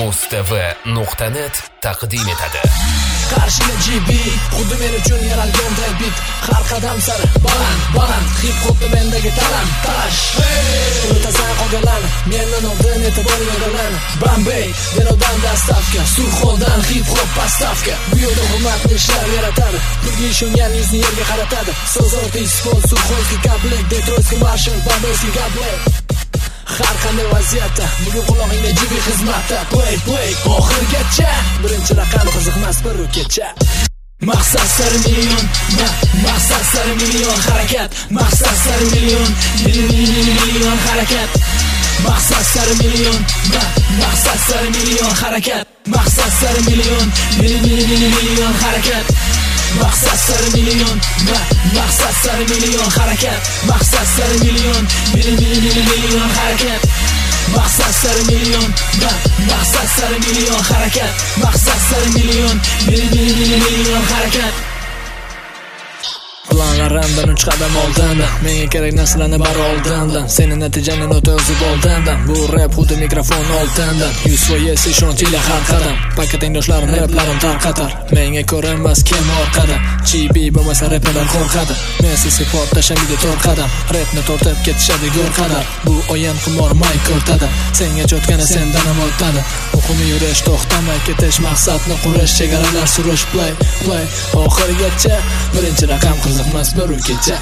mustv.net taqdim etadi. Qarshida GB, xuddi men uchun yaralganday bit. Har qadam sari baland, hip hopda mendagi talant, tash. Unutasan qolganlar, mendan oldin e'tibor yo'llagan. Bombay, Denovdan dastavka, Surxondan hip hop pastavka. Bu yo'lda hurmatli ishlar yaratadi, pulga ishongan yuzni yerga qaratadi. So'z ortiq sport, Surxonskiy komplekt, Detroitskiy marshal, Bombayskiy komplekt. Har qanday vaziyatda bugun quloqingda jibi xizmatda. Play oxirigacha, birinchi raqam qiziqmas bir kecha. Maqsad sari million, maqsad sari million harakat. Maqsad sari million, million harakat. Maqsad sari million, maqsad sari million harakat. Maqsad sari million, million harakat. Maqsad sari million, maqsad sari million harakat. Maqsad sari million, million harakat. Maqsad sari million, maqsad sari million harakat. Maqsad sari million, million harakat. Planlarimdan 3 qadam oldinda, menga kerak narsalarni bari oldindan. Seni natijani o'tazib oldindan. Bu rap xuddi mikrofon oldindan. 100% ishonch ila har qadam. Paket tengdoshlarim raplarim tarqatar. Menga ko'rinmas kim orqada. GB bo'lmasa rapdan qo'rqadi. Mensiz hip hop tashamaydi to'rt qadam. Rapni tortib ketishadi go'r qadar. Bu o'yin qimor may ko'rtadi. Senga cho'tkani sendan ham o'tadi. Muhimi yurish, to'xtamay ketish, maqsadni qurish, chegaralar surish. Play oxirigacha, birinchi raqam qiziqmas bir kecha.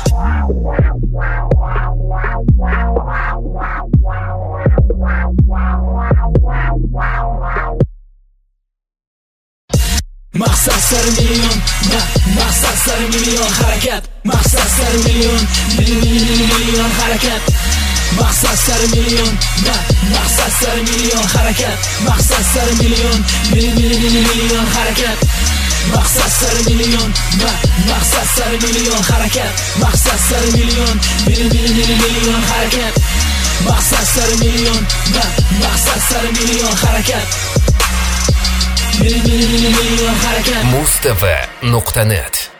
Maqsad sari million, maqsad sari million harakat. Maqsad sari million, million harakat. Maqsad sari million, maqsad sari million harakat. Maqsad sari million, million harakat. Maqsad sari million, maqsad sari million harakat. Maqsad sari million, million harakat. Maqsad sari million, maqsad sari million harakat. mustv.net